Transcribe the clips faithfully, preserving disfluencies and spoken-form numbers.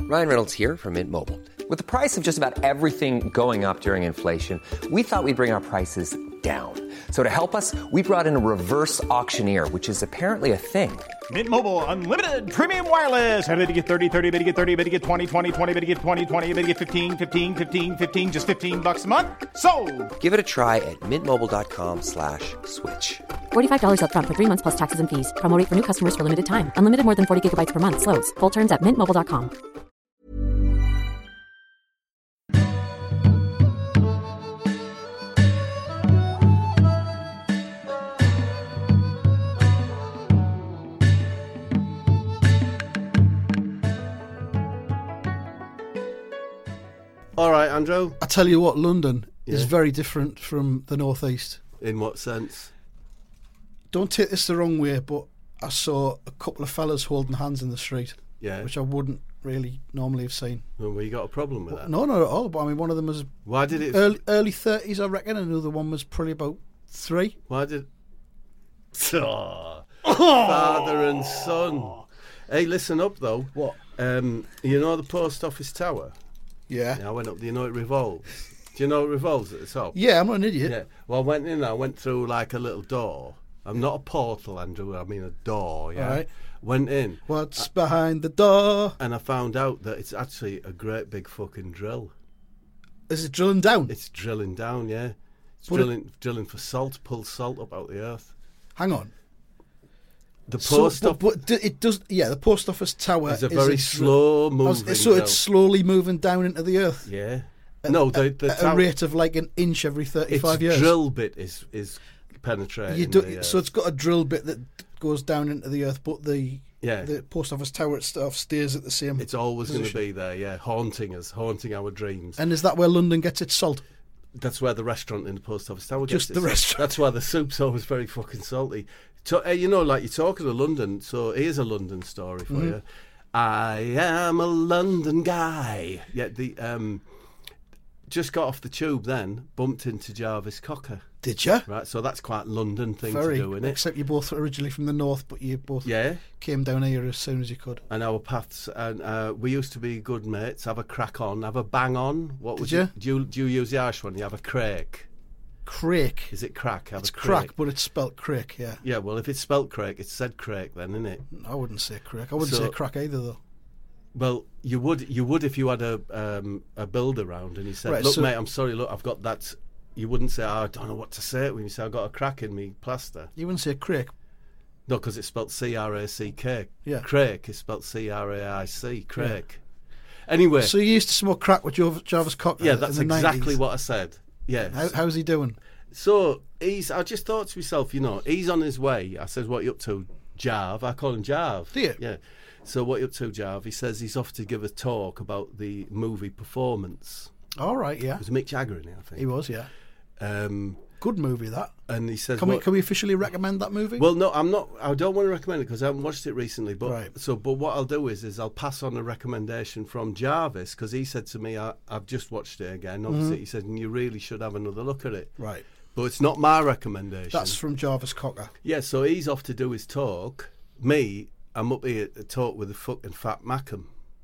Ryan Reynolds here from Mint Mobile. With the price of just about everything going up during inflation, we thought we'd bring our prices down. So to help us, we brought in a reverse auctioneer, which is apparently a thing. Mint Mobile Unlimited Premium Wireless. How to get thirty, thirty, how to get thirty, how to get twenty, twenty, twenty, how to get twenty, twenty, how to get fifteen, fifteen, fifteen, fifteen, just fifteen bucks a month? Sold! Give it a try at mintmobile.com slash switch. forty-five dollars up front for three months plus taxes and fees. Promo rate for new customers for limited time. Unlimited more than forty gigabytes per month. Slows full terms at mint mobile dot com. All right, Andrew. I tell you what, London Yeah. is very different from the northeast. In what sense? Don't take this the wrong way, but I saw a couple of fellas holding hands in the street, Yeah. which I wouldn't really normally have seen. Well, well, you got a problem with that? No, not at all. But I mean, one of them was Why did it? early early thirties, I reckon, and another one was probably about three. Why did? Oh, father and son. Hey, listen up though. What? Um, you know the post office tower? Yeah. Yeah, I went up. Do you know it revolves? Do you know it revolves at the top? Yeah, I'm not an idiot. Yeah. Well, I went in. I went through like a little door. I'm not a portal, Andrew. I mean a door. Yeah. All right. Went in. What's behind the door? And I found out that it's actually a great big fucking drill. Is it drilling down? It's drilling down, yeah. It's But drilling, drilling for salt, pull salt up out the earth. Hang on. The So, post but, office but d- it does. Yeah, the post office tower is a is very dr- slow I was- moving. So drill. it's slowly moving down into the earth. Yeah. At- no, the, the at a tower- rate of like an inch every thirty-five its years. drill bit is is penetrating. You do, the, uh, so it's got a drill bit that goes down into the earth, but the Yeah. the post office tower itself stays at the same. it's always going to position. be there, yeah, haunting us, haunting our dreams. And is that where London gets its salt? That's where the restaurant in the post office tower Just gets the its- restaurant. That's why the soup's always very fucking salty. To, uh, you know, like you're talking to London, so here's a London story for Mm-hmm. you. I am a London guy. Yeah, the um, just got off the tube, then bumped into Jarvis Cocker. Did you? Right, so that's quite a London thing Very. to do, isn't it? Except you're both originally from the north, but you both Yeah. came down here as soon as you could. And our paths, and uh, we used to be good mates. Have a crack on, have a bang on. What Did would you? Do you do you use the Irish one? You have a crake. Crake. Is it crack? Have It's a crack, crake. but it's spelt crake. Yeah. Yeah, well, if it's spelt crake, it's said crake then, isn't it? I wouldn't say crake. I wouldn't So- say crack either, though. Well, you would you would if you had a um, a builder round and he said, Right, "Look, so- mate, I'm sorry. Look, I've got that." You wouldn't say, oh, "I don't know what to say." When you say, "I've got a crack in me plaster," You wouldn't say crake. no, because it's spelt C R A C K. Yeah. Crake is spelt C R A I C. Crake. Anyway, So you used to smoke crack with Jarv- Jarvis Cocker. yeah, in that's the exactly nineties. what I said. Yeah. How, how's he doing? So he's. I just thought to myself, you know, he's on his way. I said, "What are you up to, Jarv?" I call him Jarv. Do you? Yeah. So what are you up to, Jarv? He says he's off to give a talk about the movie Performance. All right, yeah. It was Mick Jagger in it, I think. He was, yeah. Um, Good movie, that. and he says, Can we what- can we officially recommend that movie? Well, no, I'm not. I don't want to recommend it because I haven't watched it recently. But Right. so, but what I'll do is, is I'll pass on a recommendation from Jarvis because he said to me, I, "I've just watched it again." Obviously, Mm-hmm. he said, "And you really should have another look at it." right. But it's not my recommendation. That's from Jarvis Cocker. Yeah, so he's off to do his talk. Me, I'm up here to talk with the fucking fat Mackham.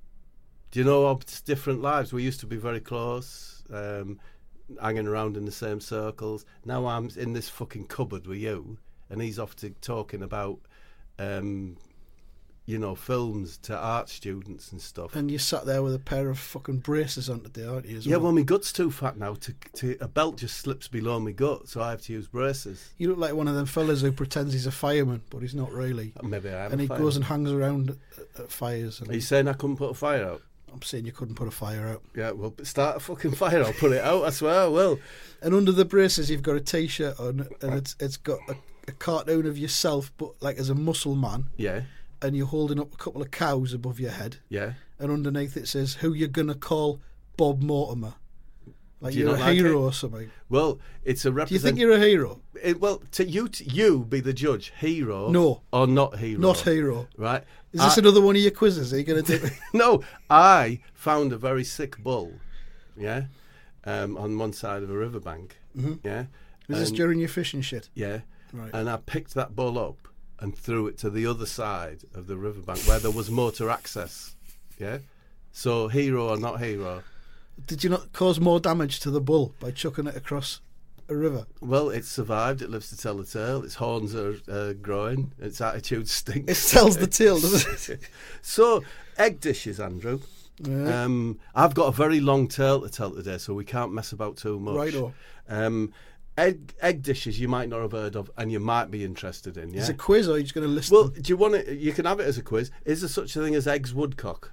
Do you know our different lives? We used to be very close, um, hanging around in the same circles. Now I'm in this fucking cupboard with you, and he's off to talking about, um, you know, films to art students and stuff. And you sat there with a pair of fucking braces on today, aren't you? As Yeah, well? well, my gut's too fat now. To, to a belt just slips below my gut, so I have to use braces. You look like one of them fellas who pretends he's a fireman, but he's not really. Maybe I am. And he a fireman. goes and hangs around at, at fires. And Are you saying I couldn't put a fire out? I'm saying you couldn't put a fire out. Yeah, well, start a fucking fire. I'll put it out. I swear I will. And under the braces, you've got a T-shirt on, and it's it's got a, a cartoon of yourself, but like as a muscle man, Yeah, and you're holding up a couple of cows above your head, yeah. and underneath it says, "Who you gonna call Bob Mortimer?" Like Do you you're a not like hero it? or something. Well, it's a Do you represent. think you're a hero? It, well, to you, to you be the judge. Hero? No. or not hero? Not hero. Right? Is this I- another one of your quizzes? Are you going to do? No, I found a very sick bull. Yeah, um, on one side of a riverbank. Mm-hmm. Yeah. Was this And- during your fishing shit? Yeah. Right. And I picked that bull up and threw it to the other side of the riverbank where there was motor access. Yeah. So hero or not hero? Did you not cause more damage to the bull by chucking it across a river? Well, it's survived. It lives to tell the tale. Its horns are uh, growing. Its attitude stinks. It tells the tale, doesn't it? So, egg dishes, Andrew. Yeah. Um, I've got a very long tale to tell today, so we can't mess about too much. Righto. Um, egg egg dishes you might not have heard of, and you might be interested in. Yeah. Is it a quiz, or are you just going to list Well, them? do you want it? You can have it as a quiz. Is there such a thing as eggs woodcock?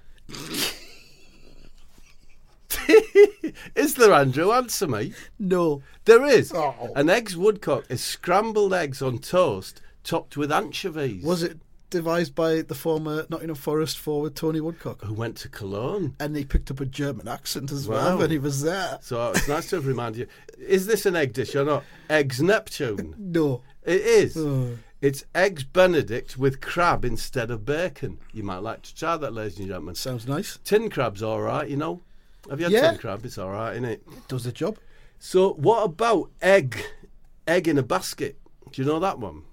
Is there, Andrew? Answer me. No. There is. Oh. An eggs woodcock is scrambled eggs on toast topped with anchovies. Was it devised by the former Nottingham Forest forward Tony Woodcock? Who went to Cologne. And he picked up a German accent as Wow. well when he was there. So it's nice to remind you. Is this an egg dish or not? Eggs Neptune. No. It is. Oh. It's eggs Benedict with crab instead of bacon. You might like to try that, ladies and gentlemen. Sounds nice. Tin crab's all right, you know. Have you had Yeah. tin crab? It's all right, isn't it? Does the job. So what about egg, egg in a basket? Do you know that one?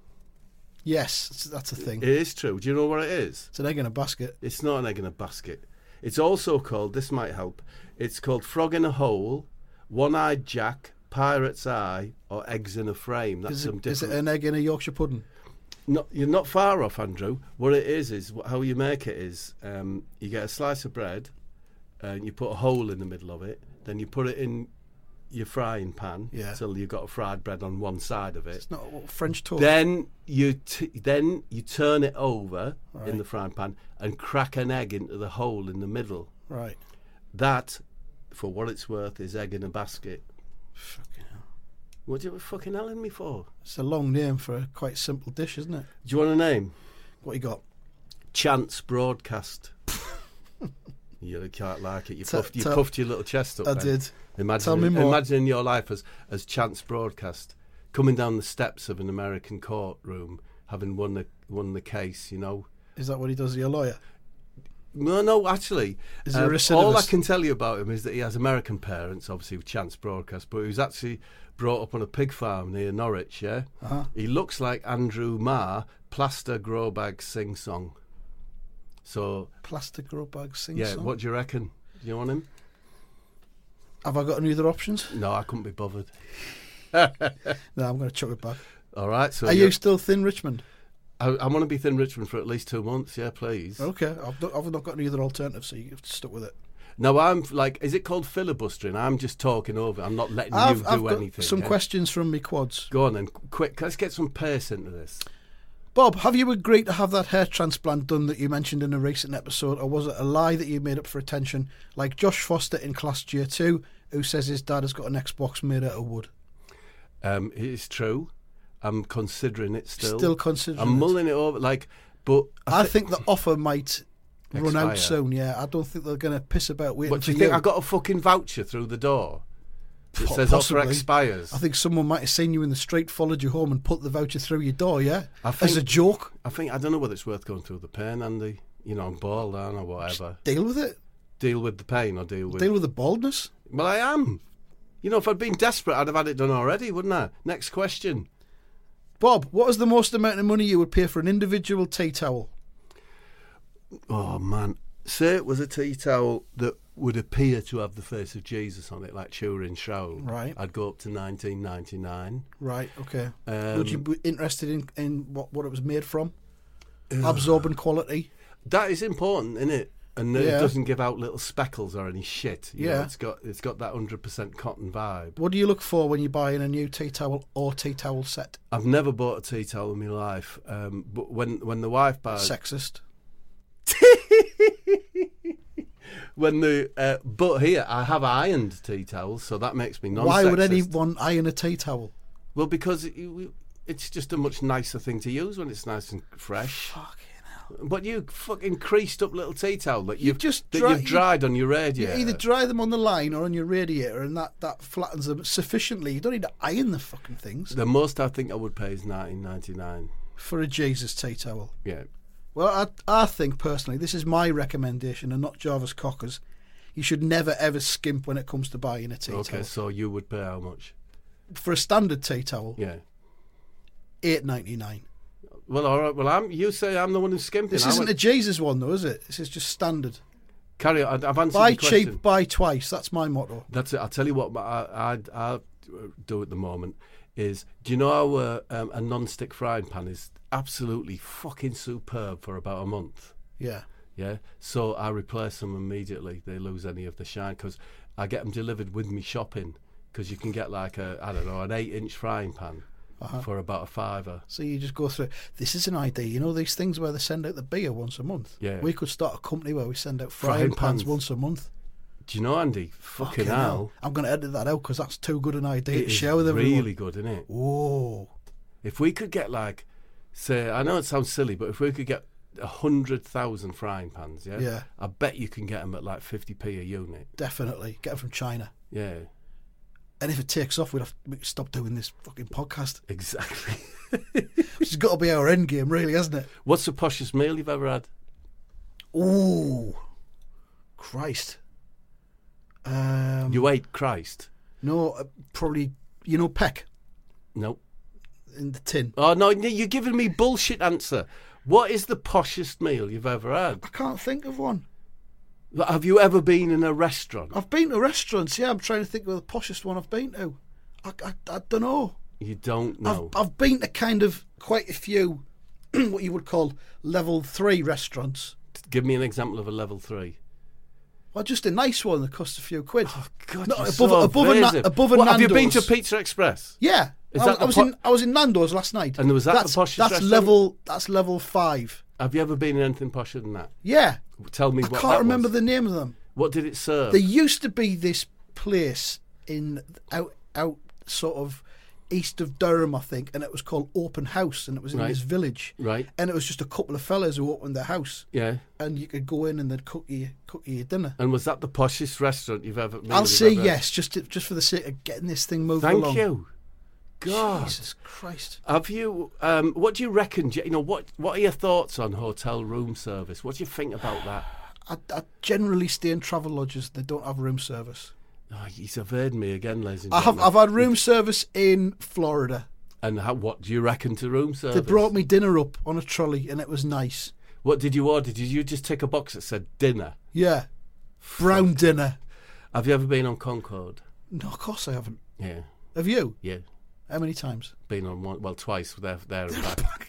Yes, it's- that's a thing. It is true. Do you know what it is? It's an egg in a basket. It's not an egg in a basket. It's also called, this might help, it's called frog in a hole, one-eyed Jack, pirate's eye, or eggs in a frame. That's Is some it, is different... it an egg in a Yorkshire pudding? Not, you're not far off, Andrew. What it is, is wh- how you make it is um, you get a slice of bread and you put a hole in the middle of it, then you put it in your frying pan Yeah. till you've got a fried bread on one side of it. It's not what, French toast. Then you t- then you turn it over Right. in the frying pan and crack an egg into the hole in the middle. Right. That, for what it's worth, is egg in a basket. Fucking hell. What are you fucking telling me for? It's a long name for a quite simple dish, isn't it? Do you want a name? What you got? Chance Broadcast. You can't like it. You, Tell- puffed, you tell- puffed your little chest up. I then. did. Imagine, Tell me more. Imagine your life as, as Chance Broadcast, coming down the steps of an American courtroom, having won the won the case. You know. Is that what he does? Is he a lawyer? No, no, actually, Is he a um, recidivist? all I can tell you about him is that he has American parents, obviously with Chance Broadcast, but he was actually brought up on a pig farm near Norwich. Yeah, Uh-huh. he looks like Andrew Marr, plaster grow bag sing song. So Plastic grow bag sing yeah, song? what do you reckon? Do you want him? Have I got any other options? No, I couldn't be bothered. No, I'm going to chuck it back. All right, so Are you're- you still Thin Richmond? I, I want to be Thin Richmond for at least two months. Yeah, please. Okay, I've not, I've not got any other alternatives, so you've stuck with it. No, I'm like, is it called filibustering? I'm just talking over. I'm not letting I've, you I've do got anything. some yeah? questions from me quads. Go on then, quick. Let's get some pace into this. Bob, have you agreed to have that hair transplant done that you mentioned in a recent episode, or was it a lie that you made up for attention, like Josh Foster in Class G two, who says his dad has got an Xbox made out of wood? Um, it's true. I'm considering it still. Still considering I'm it. mulling it over. Like, but I thi- think the offer might run out Expire. soon, yeah. I don't think they're going to piss about waiting What for do you think? I got a fucking voucher through the door. It Po- says offer possibly. expires. I think someone might have seen you in the street, followed you home and put the voucher through your door, yeah? I As think- a joke. I think I don't know whether it's worth going through the pain, Andy. You know, I'm bald, aren't I? Whatever. Deal with it. Deal with the pain or deal with. Deal with the baldness. Well, I am. You know, if I'd been desperate, I'd have had it done already, wouldn't I? Next question. Bob, what is the most amount of money you would pay for an individual tea towel? Oh man, say it was a tea towel that would appear to have the face of Jesus on it, like Turin Shroud. Right. I'd go up to nineteen ninety nine. Right, okay. Um, would you be interested in, in what, what it was made from? Absorbent quality? That is important, isn't it? And it Yeah. doesn't give out little speckles or any shit. You know, Yeah. it's got it's got that hundred percent cotton vibe. What do you look for when you're buying a new tea towel or tea towel set? I've never bought a tea towel in my life, um, but when when the wife buys Sexist. when the uh, but here I have ironed tea towels, so that makes me non-sexist. Why would anyone iron a tea towel? Well, because it, it's just a much nicer thing to use when it's nice and fresh. Fucking hell. But you fucking creased up little tea towel that you've just that dry- you've dried on your You radiator. either dry them on the line or on your radiator, and that, that flattens them sufficiently. You don't need to iron the fucking things The most I think I would pay is nineteen ninety nine. for a Jesus tea towel. Yeah. Well, I, I think personally, this is my recommendation and not Jarvis Cocker's. You should never ever skimp when it comes to buying a tea Okay, towel. so you would pay how much? For a standard tea towel, Yeah. eight ninety nine. Well, all right. Well, I'm. You say I'm the one who's skimping. This I isn't went- a Jesus one though, is it? This is just standard. Carry on. I've answered Buy the question. cheap, buy twice. That's my motto. That's it. I'll tell you what I, I, I do at the moment is, do you know how uh, um, a non-stick frying pan is absolutely fucking superb for about a month? Yeah. Yeah. So I replace them immediately. They lose any of the shine because I get them delivered with me shopping because you can get like a, I don't know, an eight-inch frying pan uh-huh. for about a fiver. So you just go through. This is an idea. You know these things where they send out the beer once a month? Yeah. We could start a company where we send out frying, Frying pans pans. once a month. Do you know, Andy? Fucking, Fucking hell. hell. I'm going to edit that out because that's too good an idea It to is share with really everyone. good, isn't it? Whoa. If we could get like, say, I know it sounds silly, but if we could get a hundred thousand frying pans, yeah, Yeah. I bet you can get them at like fifty p a unit. Definitely. Get them from China. Yeah, And if it takes off, we'd have to stop doing this fucking podcast. exactly. Which has got to be our end game, really, hasn't it? What's the poshest meal you've ever had? Ooh. Christ. Um, You ate Christ? No, uh, probably, you know, Peck No. in the tin. Oh no, you're giving me bullshit answer. What is the poshest meal you've ever had? I can't think of one. Have you ever been in a restaurant? I've been to restaurants, yeah. I'm trying to think of the poshest one I've been to. I, I, I don't know. You don't know. I've, I've been to kind of quite a few, what you would call level three restaurants. Give me an example of a level three. Well, just a nice one that costs a few quid. Oh God, No, you're above, so above, a, na- evasive. above a What, Nando's. have you been to Pizza Express? Yeah. Is I, that was- the I was po- in I was in Nando's last night. And was that the that's, poshest That's restaurant? level. That's level five. Have you ever been in anything posher than that? Yeah. Tell me I what can't that remember was. the name of them. What did it serve? There used to be this place in out out sort of east of Durham, I think, and it was called Open House, and it was in Right. this village. Right. And it was just a couple of fellas who opened their house, Yeah. and you could go in and they'd cook you cook you your dinner. And was that the poshest restaurant you've ever been? I'll you've say ever- yes, just to, just for the sake of getting this thing moving Thank along. you. God. Jesus Christ. Have you? Um, what do you reckon? do You you know what? What are your thoughts on hotel room service? What do you think about that? I, I generally stay in travel lodges. They don't have room service. Oh, he's evaded me again, ladies and I have. gentlemen. I've had room service in Florida. And how, what do you reckon to room service? They brought me dinner up on a trolley, and it was nice. What did you order? Did you just tick a box that said dinner? Yeah, brown dinner. Have you ever been on Concorde? No, of course I haven't. Yeah, Have you? yeah. How many times? Been on one, well, twice. There, there and back.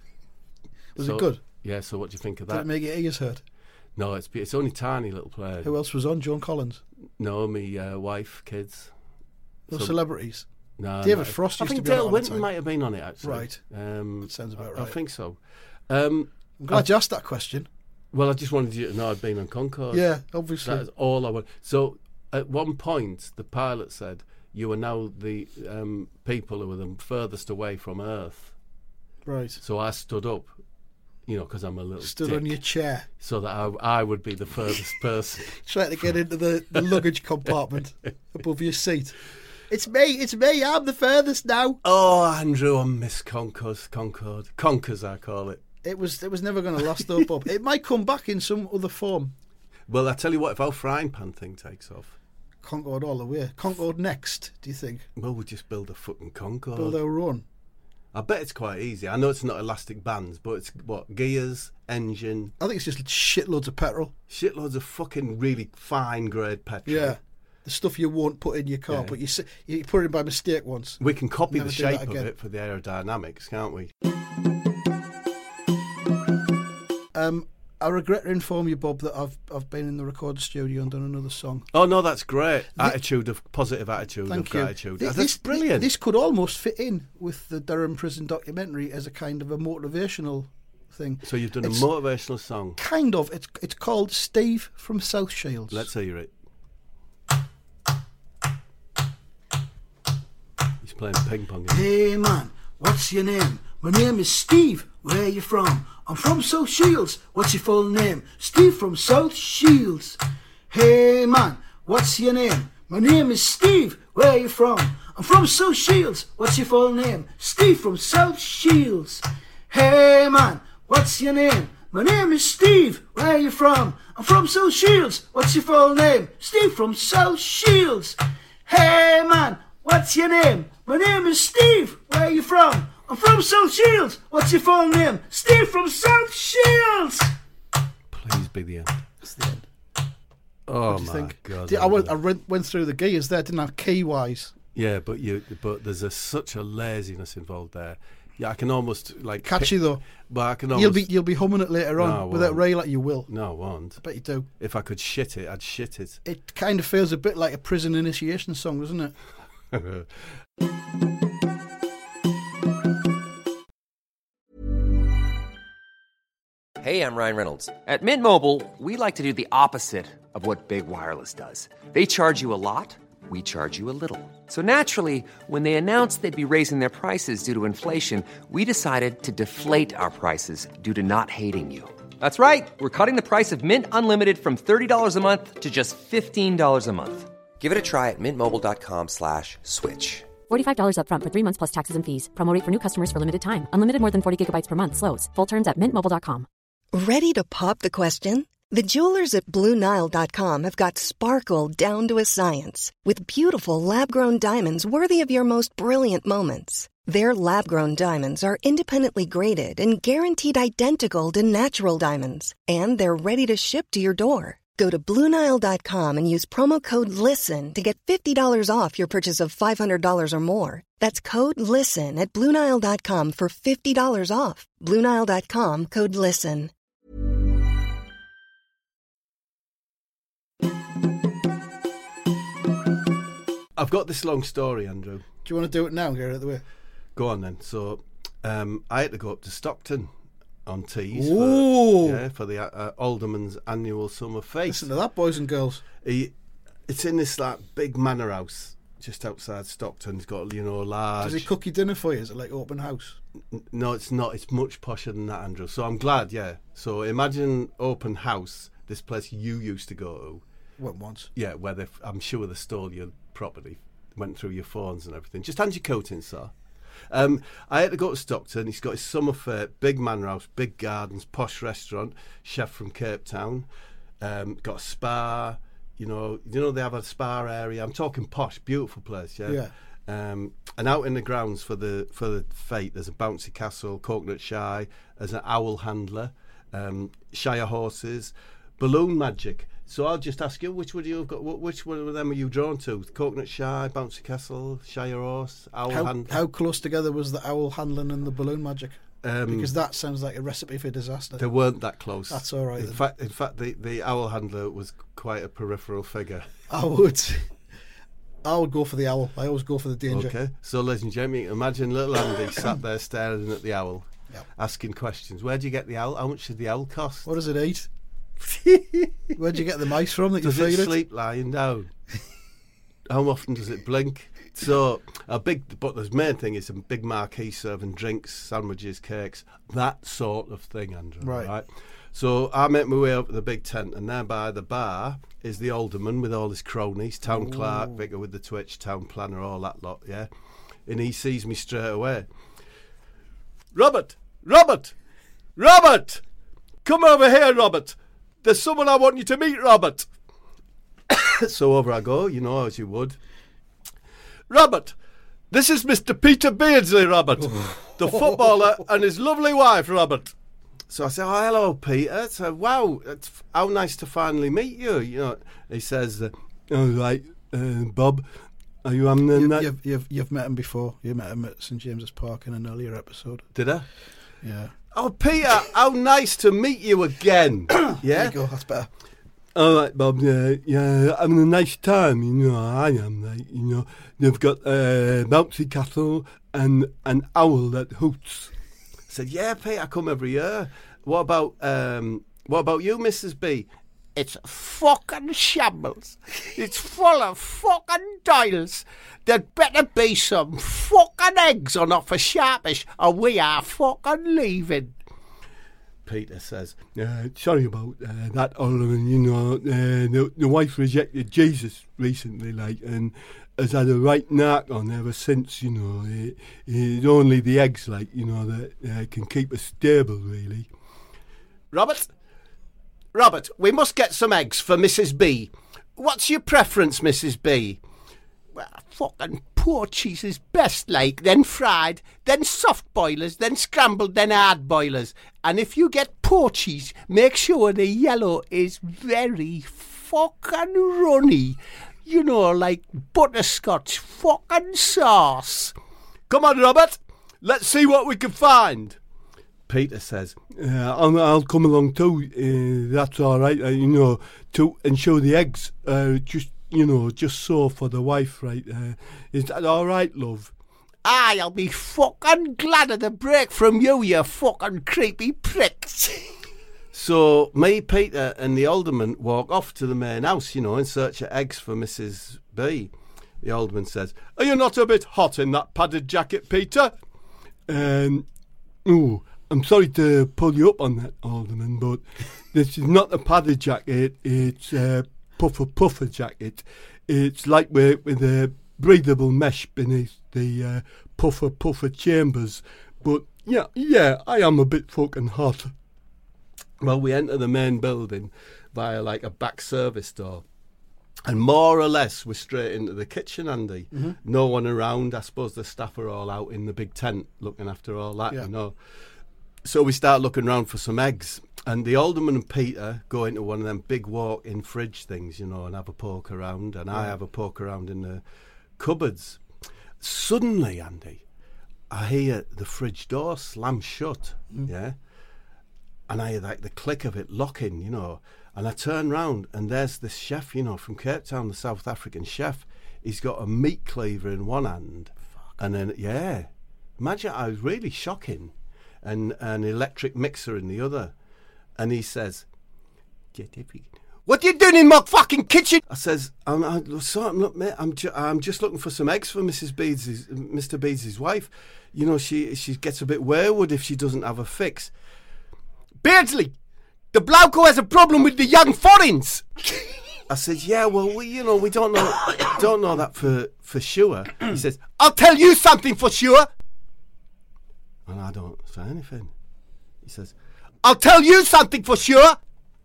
Was So- it good? Yeah. So, what do you think of Did that? it make your ears hurt? No, it's it's only tiny little play. Who else was on? Joan Collins. No, me uh, wife, kids. No So- celebrities. No, David no. Frost I used think to be on it Dale all the Winton time. might have been on it actually. Right. Um, That sounds about I, I right. think so. Um, I'm glad you asked that question. well, I just wanted you to know I'd been on Concorde. Yeah, obviously. That is all I want. So at one point, the pilot said, "You are now the um, people who are the furthest away from Earth." Right. So I stood up, you know, because I'm a little Stood dick, on your chair, so that I, I would be the furthest person. trying to get into the, the luggage compartment above your seat. It's me, it's me, I'm the furthest now. Oh, Andrew, I miss Concorde. Concorde. Conkers, I call it. It was it was never going to last though, Bob. It might come back in some other form. Well, I tell you what, if our frying pan thing takes off, Concorde all the way. Concorde next, do you think? well, we'll just build a fucking Concorde. Build our own. I bet it's quite easy. I know it's not elastic bands, but it's what, gears, engine, I think it's just shitloads of petrol. shitloads of fucking really fine grade petrol. Yeah. The stuff you won't put in your car, Yeah. but you s- you put it in by mistake once. We can copy Never the do that shape of again. it for the aerodynamics, can't we? Um, I regret to inform you, Bob, that I've I've been in the recording studio and done another song. Oh no, that's great. Attitude of positive attitude Thank of you. gratitude. Thi- That's this, brilliant. This could almost fit in with the Durham Prison documentary as a kind of a motivational thing. so you've done It's a motivational song. Kind of. It's it's called Steve from South Shields. Let's hear it. He's playing ping pong. isn't he? Hey man, what's your name? My name is Steve. Where you from? I'm from South Shields. What's your full name? Steve from South Shields. Hey man, what's your name? My name is Steve. Where you from? I'm from South Shields. What's your full name? Steve from South Shields. Hey man, what's your name? My name is Steve. Where you from? I'm from South Shields. What's your full name? Steve from South Shields. Hey man, what's your name? My name is Steve. Where you from? I'm from South Shields. What's your full name? Steve from South Shields. Please be the end. That's the end. Oh what do you my think? God! Did- I, went, I went went through the gears there, didn't I? Key wise, Yeah, but you, but there's a, such a laziness involved there. Yeah, I can almost like catchy pick- though. But I can almost. You'll be you'll be humming it later on No, I without won't. Ray. Like you will. No, I won't. I bet you do. If I could shit it, I'd shit it. It kind of feels a bit like a prison initiation song, doesn't it? Hey, I'm Ryan Reynolds. At Mint Mobile, we like to do the opposite of what Big Wireless does. They charge you a lot, we charge you a little. So naturally, when they announced they'd be raising their prices due to inflation, we decided to deflate our prices due to not hating you. That's right. We're cutting the price of Mint Unlimited from thirty dollars a month to just fifteen dollars a month. Give it a try at mintmobile.com slash switch. forty-five dollars up front for three months plus taxes and fees. Promo rate for new customers for limited time. Unlimited more than forty gigabytes per month slows. Full terms at mint mobile dot com. Ready to pop the question? The jewelers at Blue Nile dot com have got sparkle down to a science with beautiful lab-grown diamonds worthy of your most brilliant moments. Their lab-grown diamonds are independently graded and guaranteed identical to natural diamonds, and they're ready to ship to your door. Go to Blue Nile dot com and use promo code LISTEN to get fifty dollars off your purchase of five hundred dollars or more. That's code LISTEN at Blue Nile dot com for fifty dollars off. Blue Nile dot com, code LISTEN. I've got this long story, Andrew. Do you want to do it now and get it out of the way? Go on then. So, um, I had to go up to Stockton on tees Ooh. for, yeah, for the uh, Alderman's annual summer feast. Listen to that, boys and girls. He, it's in this like big manor house just outside Stockton. It's got, you know, large. Does he cook your dinner for you? Is it like open house? N- No, it's not. It's much posher than that, Andrew. So I'm glad, yeah. So imagine open house, this place you used to go to. Went once. Yeah, where they, I'm sure they stole your property, went through your phones and everything. Just hand your coat in, sir. Um, I had to go to Stockton. He's got his summer fair, big manor house, big gardens, posh restaurant, chef from Cape Town, um, got a spa. You know, you know they have a spa area. I'm talking posh, beautiful place. Yeah. Yeah. Um, and out in the grounds for the for the fete, there's a bouncy castle, coconut shy, there's an owl handler, um, shire horses, balloon magic. So I'll just ask you, which would you have got? Which one of them are you drawn to? Coconut shy, bouncy castle, shire horse, owl How, handler. how close together was the owl handling and the balloon magic? Um, Because that sounds like a recipe for disaster. They weren't that close. That's all right In then. fact, in fact, the, the owl handler was quite a peripheral figure. I would. I would go for the owl. I always go for the danger. Okay, so ladies and gentlemen, imagine little Andy sat there staring at the owl, Yep. asking questions. Where do you get the owl? How much did the owl cost? What does it eat? Where'd you get the mice from that Does you it feed it? sleep lying down? How often does it blink? So a big, but the main thing is a big marquee serving drinks, sandwiches, cakes, that sort of thing, Andrew. Right. Right. So I make my way up to the big tent, and there by the bar is the alderman with all his cronies, town clerk, vicar with the twitch, town planner, all that lot. Yeah, and he sees me straight away. Robert, Robert, Robert, come over here, Robert. There's someone I want you to meet, Robert. So over I go, you know, as you would. Robert, this is Mister Peter Beardsley, Robert, the footballer, and his lovely wife, Robert. So I say, oh, hello, Peter. So, wow, it's, how nice to finally meet you. You know, he says, uh, all right, uh, Bob, are you having You, that? you've, you've, you've met him before. You met him at St James's Park in an earlier episode. Did I? Yeah. Oh, Peter, how nice to meet you again. There Yeah? you go. That's better. All right, Bob. Yeah, yeah, having a nice time. You know, I am. Like, you know, they've got a uh, bouncy castle and an owl that hoots. I said, yeah, Pete, I come every year. What about um, what about you, Missus B? It's fucking shambles. It's full of fucking dials. There'd better be some fucking eggs on offer sharpish, or we are fucking leaving. Peter says, uh, sorry about uh, that, Alderman. You know, uh, the, the wife rejected Jesus recently, like, and has had a right knock on ever since, you know. It, it's only the eggs, like, you know, that uh, can keep us stable, really. Robert? Robert, we must get some eggs for Missus B. What's your preference, Missus B? Well, fucking poor cheese is best, like, then fried, then soft boilers, then scrambled, then hard boilers. And if you get poor cheese, make sure the yellow is very fucking runny. You know, like butterscotch fucking sauce. Come on, Robert. Let's see what we can find. Peter says, uh, I'll, I'll come along too. Uh, that's all right, uh, you know, to and show the eggs. Uh, just, you know, just so for the wife, right? Uh, is that all right, love? Aye, I'll be fucking glad of the break from you, you fucking creepy pricks. So me, Peter and the alderman walk off to the main house, you know, in search of eggs for Missus B. The alderman says, are you not a bit hot in that padded jacket, Peter? Um, oh, I'm sorry to pull you up on that, alderman, but this is not a padded jacket, it's a puffer puffer jacket. It's lightweight with a breathable mesh beneath the uh, puffer puffer chambers. But yeah, yeah, I am a bit fucking hot. Well, we enter the main building via like a back service door. And more or less, we're straight into the kitchen, Andy. Mm-hmm. No one around. I suppose the staff are all out in the big tent looking after all that, yeah. you know. So we start looking around for some eggs. And the alderman and Peter go into one of them big walk-in fridge things, you know, and have a poke around. And yeah. I have a poke around in the cupboards. Suddenly, Andy, I hear the fridge door slam shut, mm. yeah? And I hear like the click of it locking, you know. And I turn round and there's this chef, you know, from Cape Town, the South African chef. He's got a meat cleaver in one hand. Fuck. And then, yeah. Imagine, I was really shocking. And an electric mixer in the other. And he says, what are you doing in my fucking kitchen? I says, I'm, I'm sorry, I'm not, mate. I'm, ju- I'm just looking for some eggs for Missus Beads, Mister Beads' wife. You know, she she gets a bit wayward if she doesn't have a fix. Beardsley, the bloke who has a problem with the young foreigns. I said, yeah, well, we, you know, we don't know don't know that for, for sure. He says, I'll tell you something for sure. And I don't say anything. He says, I'll tell you something for sure.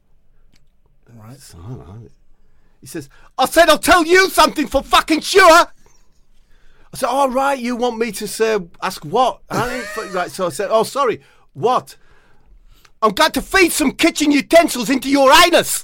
Right. So, he says, I said I'll tell you something for fucking sure. I said, all right, you want me to say, ask what? I didn't, right, so I said, oh, sorry, what? I'm glad to feed some kitchen utensils into your anus.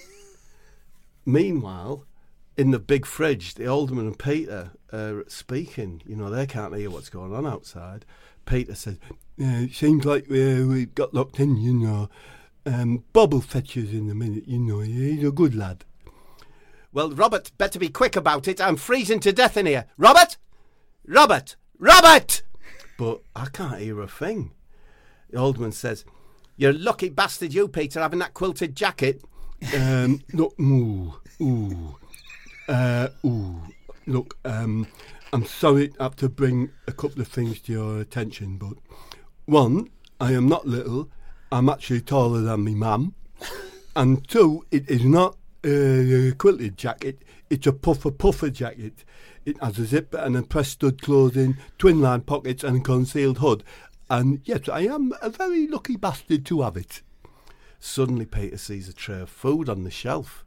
Meanwhile, in the big fridge, the alderman and Peter are speaking. You know, they can't hear what's going on outside. Peter says, yeah, it seems like we, we got locked in, you know. Um, Bob will fetch us in a minute, you know. He's a good lad. Well, Robert, better be quick about it. I'm freezing to death in here. Robert? Robert! Robert! But I can't hear a thing. The alderman says, you're a lucky bastard, you, Peter, having that quilted jacket. Um, look, ooh, ooh, uh, ooh. Look, um, I'm sorry to have to bring a couple of things to your attention, but one, I am not little. I'm actually taller than me mum. And two, it is not a quilted jacket. It's a puffer puffer jacket. It has a zip and a press stud clothing, twin line pockets, and a concealed hood. And yes, I am a very lucky bastard to have it. Suddenly Peter sees a tray of food on the shelf.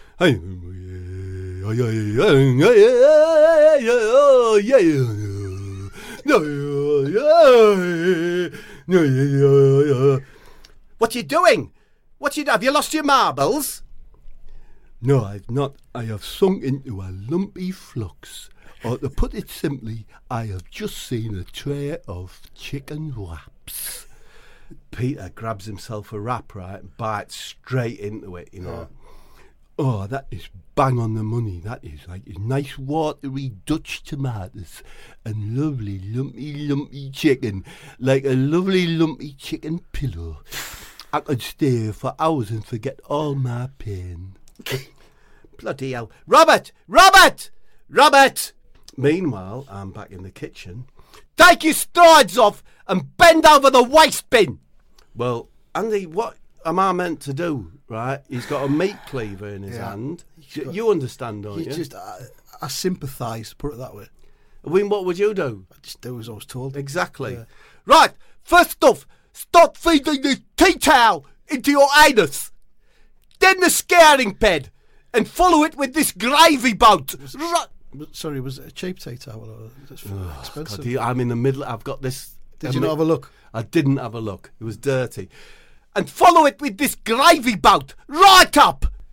What you doing? What you have you lost your marbles? No, I've not. I have sunk into a lumpy flux. Or to put it simply, I have just seen a tray of chicken wraps. Peter grabs himself a wrap, right, and bites straight into it, you know. Yeah. Oh, that is bang on the money. That is like nice watery Dutch tomatoes and lovely lumpy, lumpy chicken. Like a lovely lumpy chicken pillow. I could stay here for hours and forget all my pain. Bloody hell. Robert! Robert! Robert! Meanwhile, I'm back in the kitchen. Take your strides off and bend over the waste bin. Well, Andy, what am I meant to do, right? He's got a meat cleaver in his yeah. hand. You, got, you understand, don't you? Just, I, I sympathise, put it that way. I mean, what would you do? I'd just do as I was told. Exactly. Yeah. Right, first off, stop feeding the tea towel into your anus. Then the scaring pad. And follow it with this gravy boat. Right. Sorry, was it a cheap tea towel? Or that's oh, expensive. God, I'm in the middle. I've got this. Did um, you not have a look? I didn't have a look. It was dirty. And follow it with this gravy boat right up.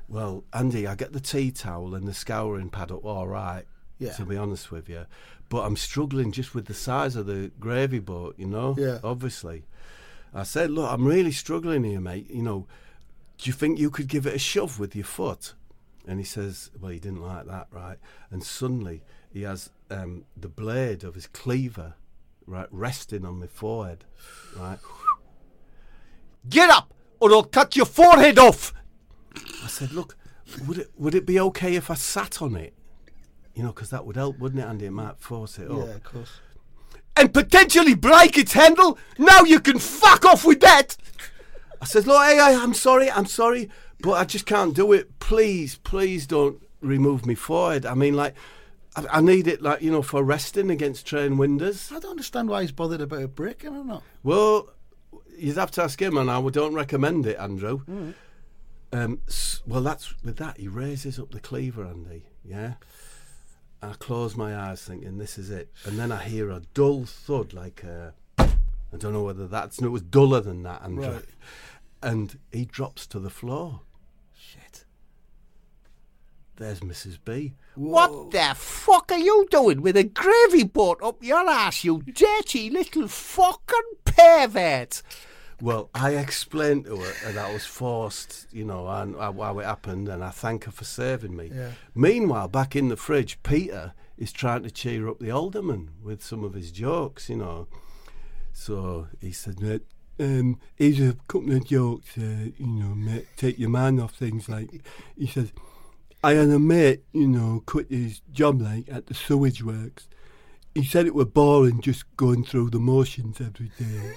Well, Andy, I get the tea towel and the scouring pad up all right, Yeah. to be honest with you. But I'm struggling just with the size of the gravy boat, you know, Yeah. obviously. I said, look, I'm really struggling here, mate. You know, do you think you could give it a shove with your foot? And he says, well, he didn't like that, right? And suddenly he has um, the blade of his cleaver, right, resting on my forehead, right? Get up, or I'll cut your forehead off. I said, look, would it would it be okay if I sat on it? You know, because that would help, wouldn't it, Andy? It might force it up. Yeah, of course. And potentially break its handle. Now you can fuck off with that. I said, look, hey, I, I'm sorry, I'm sorry, but I just can't do it. Please, please don't remove me forehead. I mean, like, I, I need it, like, you know, for resting against train windows. I don't understand why he's bothered about it breaking or not. Well, you'd have to ask him, and I don't recommend it, Andrew. Mm. Um, s- well, that's with that. He raises up the cleaver, Andy, yeah? I close my eyes thinking, this is it. And then I hear a dull thud, like a... I don't know whether that's... No, it was duller than that, Andrew. Right. And he drops to the floor. Shit. There's Missus B. What the fuck are you doing with a gravy boat up your ass, you dirty little fucking pervert? Well, I explained to her and I was forced, you know, and how how it happened, and I thank her for saving me. Yeah. Meanwhile, back in the fridge, Peter is trying to cheer up the alderman with some of his jokes, you know. So he said, mate, um, here's a couple of jokes, uh, you know, mate, take your mind off things. Like, he said, I had a mate, you know, quit his job, like, at the sewage works. He said it were boring just going through the motions every day.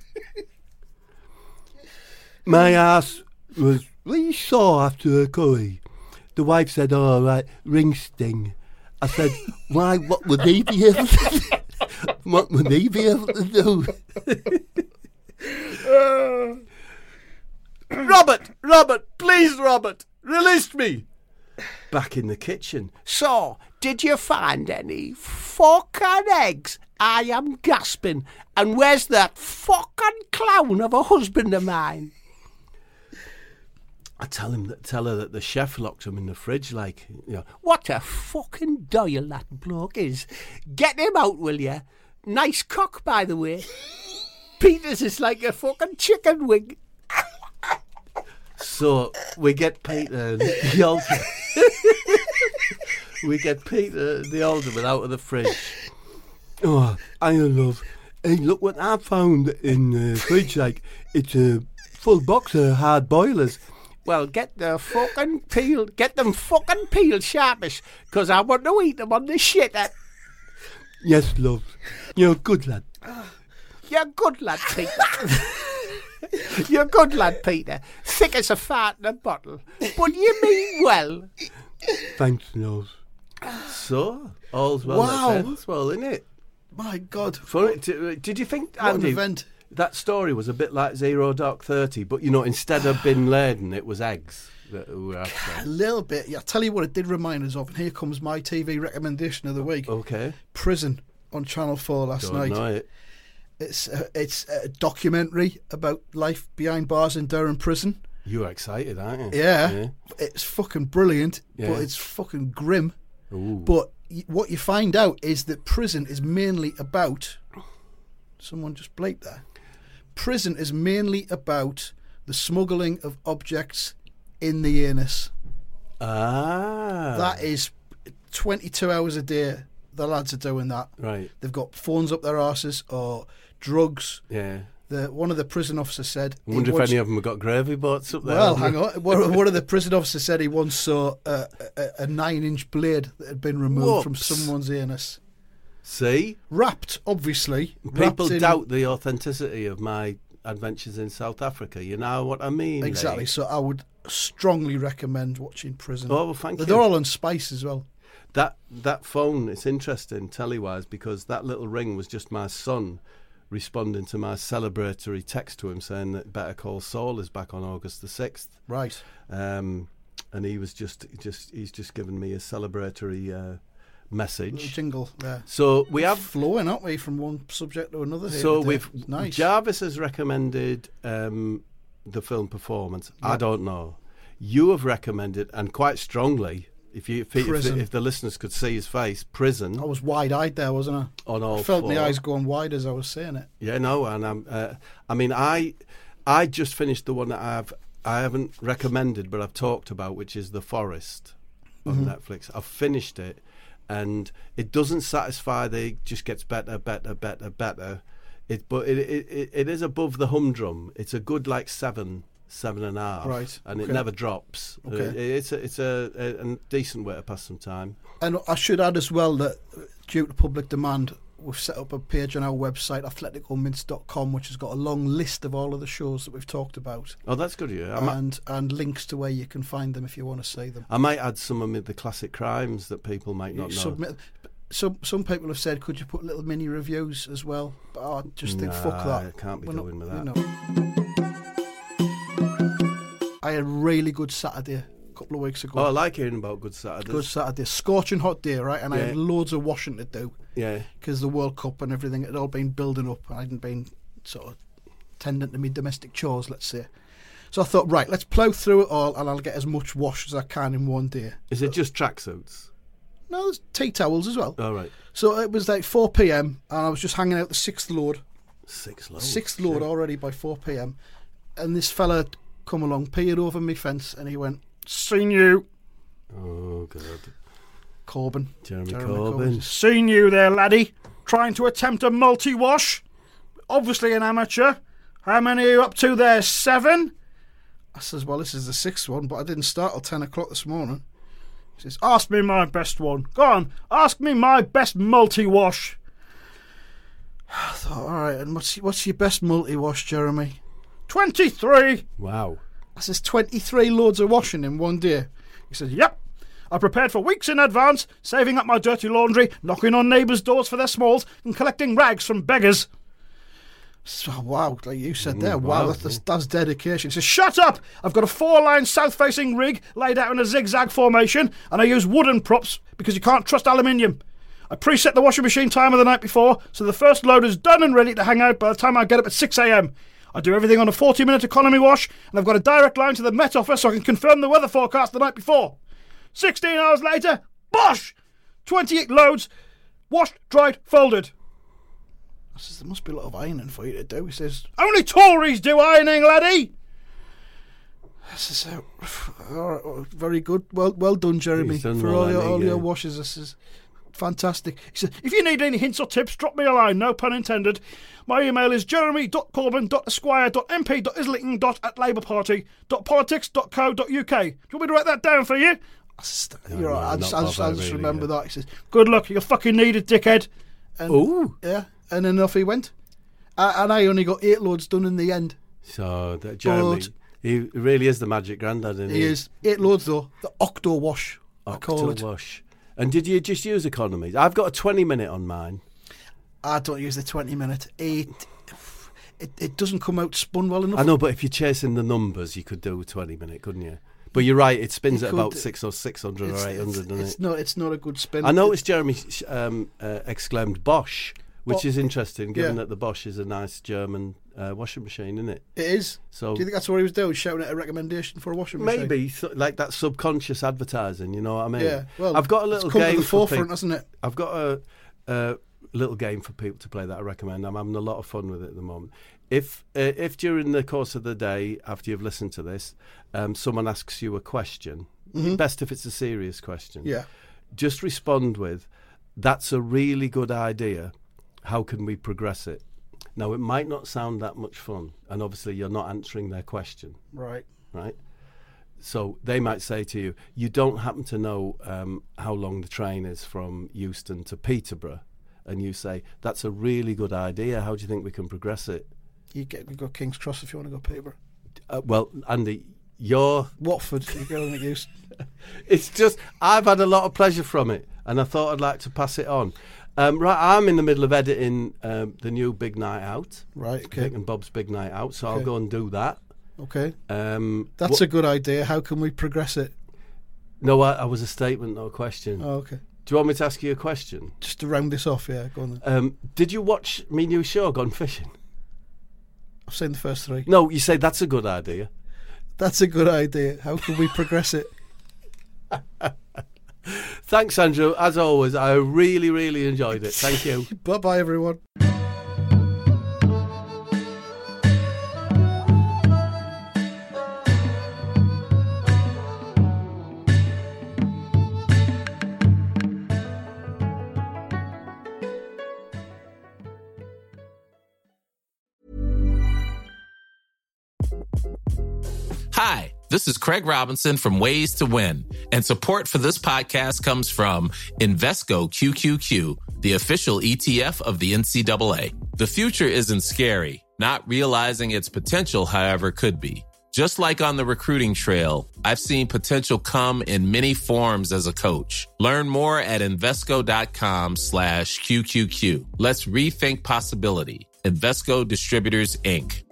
My ass was really sore after a curry. The wife said, all right, ring sting. I said, why, what would he be able to do? What would he be able to do? Robert, Robert, please, Robert, release me. Back in the kitchen. So, did you find any fucking eggs? I am gasping. And where's that fucking clown of a husband of mine? I tell him that, tell her that the chef locked them in the fridge, like, you know. What a fucking dial that bloke is. Get him out, will you? Nice cock, by the way. Peter's is like a fucking chicken wing. So we get Peter, the alderman. we get Peter, the alderman, out of the fridge. Oh, I love. Hey, look what I found in the fridge. Like, it's a full box of hard boilers. Well, get the fucking peel, get them fucking peeled sharpish, because I want to eat them on the shitter. Yes, love. You're a good lad. You're a good lad, Peter. You're a good lad, Peter. Thick as a fart in a bottle. But you mean well. Thanks, love. So, all's well Wow. that ends well, isn't it? My God. Funny. Did, did you think, What an Andy, event. that story was a bit like Zero Dark Thirty, but, you know, instead of Bin Laden, it was eggs that were after. A little bit. Yeah, I'll tell you what it did remind us of, and here comes my T V recommendation of the week. Okay. Prison on Channel four last Don't night. know it. It's a, it's a documentary about life behind bars in Durham prison. You're excited, aren't you? Yeah, it's fucking brilliant, Yeah. but it's fucking grim. Ooh. But y- what you find out is that prison is mainly about... Someone just bleeped there. Prison is mainly about the smuggling of objects in the anus. Ah. That is twenty-two hours a day the lads are doing that. Right. They've got phones up their arses or drugs. Yeah. The One of the prison officers said... I he wonder if once- any of them have got gravy boats up there. Well, hang on. One one of the prison officers said he once saw a, a, a nine-inch blade that had been removed from Whoops. someone's anus. See? Wrapped, obviously. People wrapped in- doubt the authenticity of my adventures in South Africa. You know what I mean? Exactly. Lee? So I would strongly recommend watching Prison. Oh, well, thank They're you. all on Spice as well. That that phone, it's interesting, telly-wise, because that little ring was just my son responding to my celebratory text to him saying that Better Call Saul is back on August the sixth. Right. Um, and he was just, just he's just given me a celebratory uh, Little message. jingle there. So we have... Flowing, aren't we, from one subject to another here So today. we've... Nice. Jarvis has recommended um, the film Performance. I Yep. don't know. You have recommended, and quite strongly, if you if, if, the, Prison. if the listeners could see his face, Prison I was wide-eyed there, wasn't I? on all I felt four. my eyes going wide as I was saying it. Yeah, no, and I'm. Uh, I mean, I, I just finished the one that I've I haven't recommended, but I've talked about, which is The Forest on Mm-hmm. Netflix. I've finished it, and it doesn't satisfy. It just gets better, better, better, better. It, but it, it, it, it is above the humdrum. It's a good like seven, seven and a half, Right, and it okay. never drops. Okay. Uh, it- it's a, it's a, a, a decent way to pass some time. And I should add as well that due to public demand, we've set up a page on our website, athletico mints dot com, which has got a long list of all of the shows that we've talked about, Oh, that's good. Yeah, I, might, and and links to where you can find them if you want to see them. I might add some of the classic crimes that people might not know. Submit. Some some people have said, could you put little mini reviews as well? But I just think, fuck Nah, that. I can't be We're doing with you that. know. I had a really good Saturday a couple of weeks ago. Oh, I like hearing about Good Saturdays. Good Saturday, scorching hot day, right? And I Yeah. had loads of washing to do Yeah. because the World Cup and everything had all been building up. I hadn't been sort of tending to me domestic chores, let's say. So I thought, right, let's plough through it all, and I'll get as much wash as I can in one day. Is it just tracksuits? No, there's tea towels as well. All right. So it was like four p.m. and I was just hanging out the sixth load. Six loads. Sixth load already by four p.m. And this fella come along, peered over my fence, and he went, "Seen you, Oh, God. Corbyn." Jeremy Corbyn. "Seen you there, laddie, trying to attempt a multi-wash. Obviously an amateur. How many are you up to there? Seven?" I says, "Well, this is the sixth one, but I didn't start till ten o'clock this morning." He says, "Ask me my best one. Go on, ask me my best multi-wash." I thought, all right, and what's, what's your best multi-wash, Jeremy? twenty-three. Wow. I says, twenty-three loads of washing in one day. He says, "Yep. I prepared for weeks in advance, saving up my dirty laundry, knocking on neighbours' doors for their smalls, and collecting rags from beggars." So, wow, like you said there, Mm, wow, wow. that's, that's, that's dedication. He says, "Shut up! I've got a four-line south-facing rig laid out in a zigzag formation, and I use wooden props because you can't trust aluminium. I preset the washing machine timer the night before, so the first load is done and ready to hang out by the time I get up at six a.m. I do everything on a forty-minute economy wash, and I've got a direct line to the Met Office so I can confirm the weather forecast the night before. sixteen hours later, bosh! twenty-eight loads, washed, dried, folded." I says, "There must be a lot of ironing for you to do." He says, "Only Tories do ironing, laddie." I says, "Oh, all right, well, very good. Well well done, Jeremy, He's done for well, all your, hasn't he? all your Yeah. washes." I says, "Fantastic." He says, "If you need any hints or tips, drop me a line, no pun intended. My email is jeremy dot corbyn dot esquire dot m p dot islington dot at labour party dot politics dot co dot uk. Do you want me to write that down for you?" I says, No, You're no, right. I just, not I just, I bother, just really, remember yeah. that. He says, "Good luck, you'll fucking need it, dickhead." And, Ooh. yeah, and then off he went. Uh, and I only got eight loads done in the end. So, that Jeremy, But- he really is the magic granddad, isn't he? He is. Eight loads, though. The Octo Wash, I call it. Wash. And did you just use economies? I've got a twenty minute on mine. I don't use the twenty minute. It, it, it doesn't come out spun well enough. I know, but if you're chasing the numbers, you could do a twenty minute, couldn't you? But you're right, it spins You at could. about six or six hundred It's, or eight hundred, it's, doesn't it's it? not. It's not a good spin. I noticed Jeremy um, uh, exclaimed Bosch, which Oh, is interesting, given yeah. that the Bosch is a nice German uh, washing machine, isn't it? It is. So Do you think that's what he was doing? Shouting out a recommendation for a washing machine? maybe so, like that subconscious advertising. You know what I mean? Yeah. Well, I've got a little it's come game to the for forefront, people. hasn't it? I've got a, a little game for people to play that I recommend. I'm having a lot of fun with it at the moment. If uh, if during the course of the day, after you've listened to this, um, someone asks you a question, best if it's a serious question. Yeah. Just respond with, "That's a really good idea. How can we progress it?" Now, it might not sound that much fun, and obviously you're not answering their question, Right. right? So they might say to you, "You don't happen to know um, how long the train is from Euston to Peterborough?" And you say, "That's a really good idea. How do you think we can progress it?" You get you go King's Cross if you want to go Peterborough. Uh, well, Andy, you're... Watford, you go and use. It's just, I've had a lot of pleasure from it, and I thought I'd like to pass it on. Um, right, I'm in the middle of editing um, the new Big Night Out, Right. Okay. Vic and Bob's Big Night Out, so I'll Okay. go and do that. Okay. Um, That's wha- a good idea. How can we progress it? No, I, I was a statement, not a question. Oh, okay. Do you want me to ask you a question? Just to round this off, yeah. Go on then. Um, did you watch me new show, Gone Fishing? I've seen the first three. No, you say that's a good idea. That's a good idea. How can we progress it? Thanks, Andrew. As always, I really, really enjoyed it. Thank you. Bye-bye, everyone. Hi, this is Craig Robinson from Ways to Win, and support for this podcast comes from Invesco Q Q Q, the official E T F of the N C double A. The future isn't scary. Not realizing its potential, however, could be. Just like on the recruiting trail, I've seen potential come in many forms as a coach. Learn more at Invesco.com slash QQQ. Let's rethink possibility. Invesco Distributors, Incorporated.